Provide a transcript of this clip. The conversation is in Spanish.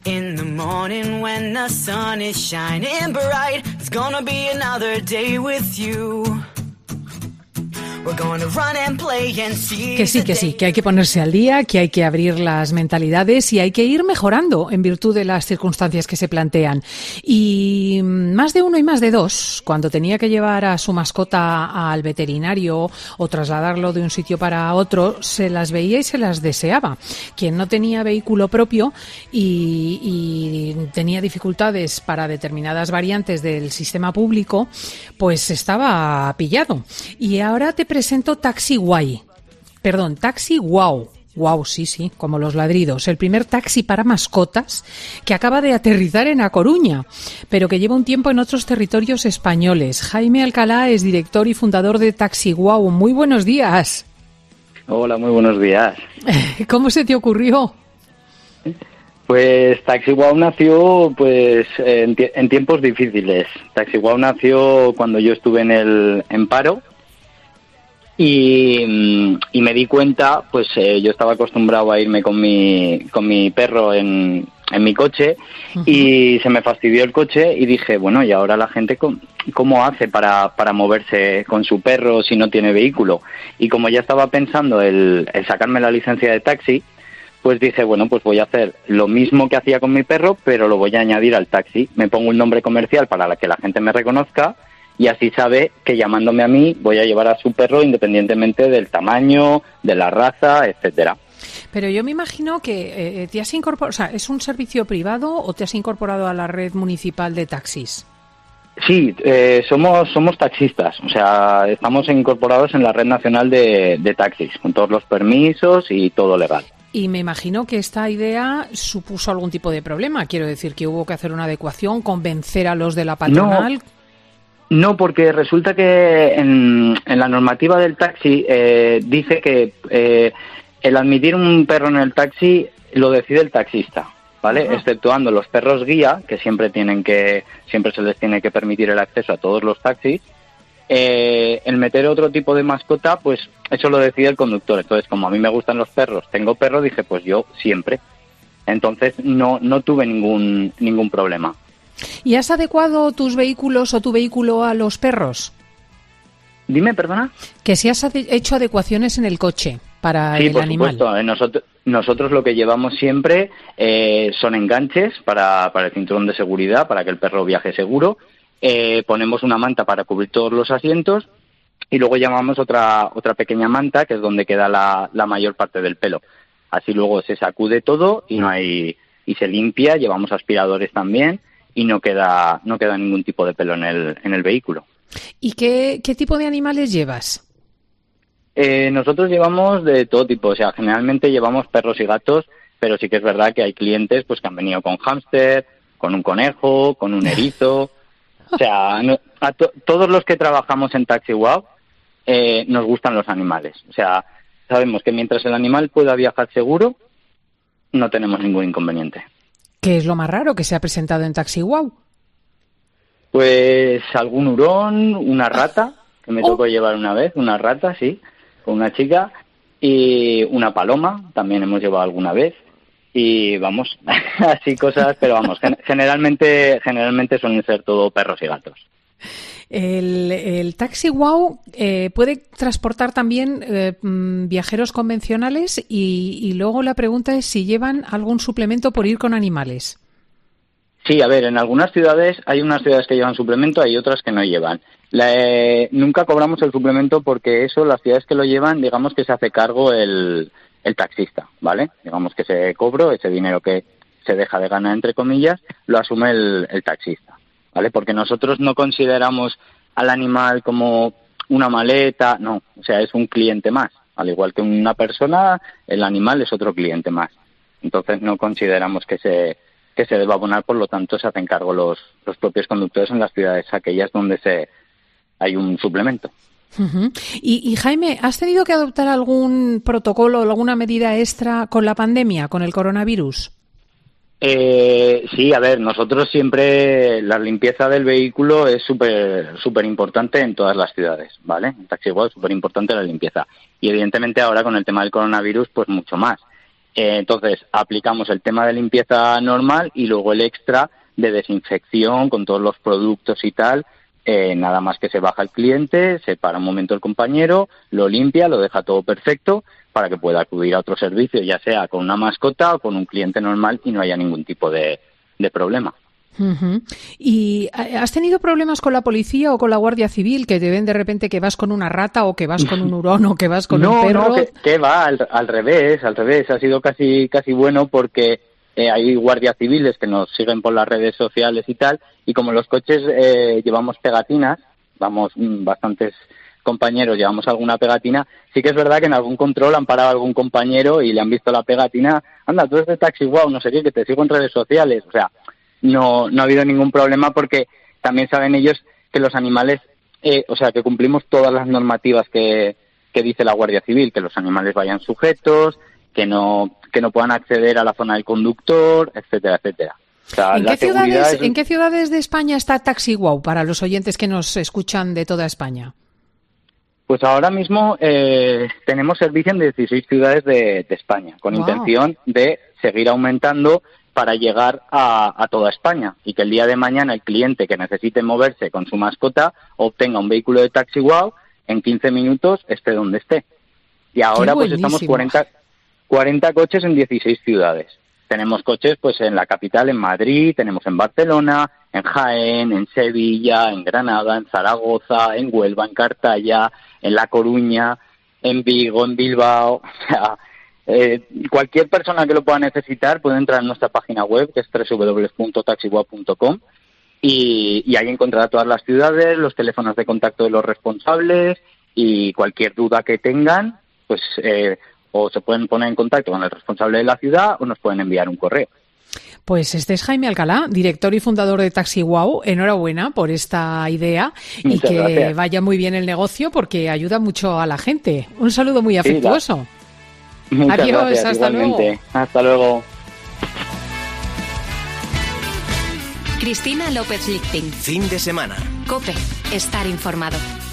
In the morning when the sun is shining bright, it's gonna be another day with you. Que sí, que hay que ponerse al día, que hay que abrir las mentalidades y hay que ir mejorando en virtud de las circunstancias que se plantean. Y más de uno y más de dos, cuando tenía que llevar a su mascota al veterinario o trasladarlo de un sitio para otro, se las veía y se las deseaba. Quien no tenía vehículo propio y tenía dificultades para determinadas variantes del sistema público, pues estaba pillado. Y ahora te presento Taxi Wow. Wow, sí, como los ladridos. El primer taxi para mascotas que acaba de aterrizar en A Coruña, pero que lleva un tiempo en otros territorios españoles. Jaime Alcalá es director y fundador de Taxi Wow. Muy buenos días. Hola, muy buenos días. ¿Cómo se te ocurrió? Pues Taxi Wow nació en tiempos difíciles. Taxi Wow nació cuando yo estuve en paro. Y me di cuenta, yo estaba acostumbrado a irme con mi perro en mi coche. Uh-huh. Y se me fastidió el coche y dije, bueno, ¿y ahora la gente cómo hace para moverse con su perro si no tiene vehículo? Y como ya estaba pensando el sacarme la licencia de taxi, pues dije, bueno, pues voy a hacer lo mismo que hacía con mi perro, pero lo voy a añadir al taxi. Me pongo un nombre comercial para que la gente me reconozca. Y así sabe que llamándome a mí voy a llevar a su perro independientemente del tamaño, de la raza, etcétera. Pero yo me imagino que te has incorporado, o sea, ¿es un servicio privado o te has incorporado a la red municipal de taxis? Sí, somos taxistas, o sea, estamos incorporados en la red nacional de taxis, con todos los permisos y todo legal. Y me imagino que esta idea supuso algún tipo de problema, quiero decir que hubo que hacer una adecuación, convencer a los de la patronal. No, porque resulta que en la normativa del taxi dice que el admitir un perro en el taxi lo decide el taxista, ¿vale? Uh-huh. Exceptuando los perros guía, que siempre se les tiene que permitir el acceso a todos los taxis. El meter otro tipo de mascota, pues eso lo decide el conductor. Entonces, como a mí me gustan los perros, tengo perro, dije, pues yo siempre. Entonces no tuve ningún problema. ¿Y has adecuado tus vehículos o tu vehículo a los perros? Dime, perdona. Que si has hecho adecuaciones en el coche para el animal. Sí, por supuesto. Nosotros lo que llevamos siempre son enganches para el cinturón de seguridad, para que el perro viaje seguro. Ponemos una manta para cubrir todos los asientos y luego llamamos otra pequeña manta, que es donde queda la mayor parte del pelo. Así luego se sacude todo y se limpia. Llevamos aspiradores también. Y no queda ningún tipo de pelo en el vehículo. ¿Y qué tipo de animales llevas? Nosotros llevamos de todo tipo, o sea, generalmente llevamos perros y gatos, pero sí que es verdad que hay clientes pues que han venido con hámster, con un conejo, con un erizo. O sea, todos los que trabajamos en Taxi Wow nos gustan los animales. O sea, sabemos que mientras el animal pueda viajar seguro, no tenemos ningún inconveniente. ¿Qué es lo más raro que se ha presentado en Taxi Wow? Pues algún hurón, una rata, que me tocó llevar una vez, una rata, sí, con una chica, y una paloma, también hemos llevado alguna vez, y vamos, así cosas, pero vamos, generalmente suelen ser todo perros y gatos. El Taxi Wow puede transportar también viajeros convencionales y luego la pregunta es si llevan algún suplemento por ir con animales. Sí, a ver, en algunas ciudades, hay unas ciudades que llevan suplemento, hay otras que no llevan. Nunca cobramos el suplemento porque eso, las ciudades que lo llevan, digamos que se hace cargo el taxista, ¿vale? Digamos que ese cobro, ese dinero que se deja de ganar, entre comillas, lo asume el taxista. ¿Vale? Porque nosotros no consideramos al animal como una maleta, no, o sea, es un cliente más. Al igual que una persona, el animal es otro cliente más. Entonces no consideramos que se deba abonar, por lo tanto se hacen cargo los propios conductores en las ciudades aquellas donde hay un suplemento. Uh-huh. Y Jaime, ¿has tenido que adoptar algún protocolo o alguna medida extra con la pandemia, con el coronavirus? Sí, a ver, nosotros siempre la limpieza del vehículo es súper importante en todas las ciudades, ¿vale? En Taxi Wow es súper importante la limpieza. Y evidentemente ahora con el tema del coronavirus, pues mucho más. Entonces, aplicamos el tema de limpieza normal y luego el extra de desinfección con todos los productos y tal. Nada más que se baja el cliente, se para un momento el compañero, lo limpia, lo deja todo perfecto para que pueda acudir a otro servicio, ya sea con una mascota o con un cliente normal y no haya ningún tipo de problema. Uh-huh. ¿Y has tenido problemas con la policía o con la Guardia Civil que te ven de repente que vas con una rata o que vas con un hurón o que vas con un perro? No, que va, al revés, ha sido casi bueno porque hay guardias civiles que nos siguen por las redes sociales y tal, y como los coches llevamos pegatinas, vamos bastantes compañeros, llevamos alguna pegatina, sí que es verdad que en algún control han parado a algún compañero y le han visto la pegatina, anda, tú eres de Taxi Wow, no sé qué, que te sigo en redes sociales, o sea, no ha habido ningún problema porque también saben ellos que los animales, o sea, que cumplimos todas las normativas que dice la Guardia Civil, que los animales vayan sujetos, que no puedan acceder a la zona del conductor, etcétera, etcétera. O sea, ¿En qué ciudades de España está Taxi Wow para los oyentes que nos escuchan de toda España? Pues ahora mismo tenemos servicio en 16 ciudades de España, con intención de seguir aumentando para llegar a toda España y que el día de mañana el cliente que necesite moverse con su mascota obtenga un vehículo de Taxi Wow en 15 minutos, esté donde esté. Y ahora pues estamos 40 coches en 16 ciudades. Tenemos coches pues en la capital, en Madrid, tenemos en Barcelona, en Jaén, en Sevilla, en Granada, en Zaragoza, en Huelva, en Cartaya, en La Coruña, en Vigo, en Bilbao. O sea, cualquier persona que lo pueda necesitar puede entrar en nuestra página web, que es www.taxiwow.com, y ahí encontrará todas las ciudades, los teléfonos de contacto de los responsables, y cualquier duda que tengan, pues o se pueden poner en contacto con el responsable de la ciudad o nos pueden enviar un correo. Pues este es Jaime Alcalá, director y fundador de Taxi Wow. Enhorabuena por esta idea. Muchas gracias. Vaya muy bien el negocio porque ayuda mucho a la gente. Un saludo muy afectuoso. Muchas Adiós, gracias, hasta igualmente. luego. Hasta luego. Cristina López Lichting. Fin de semana. COPE. Estar informado.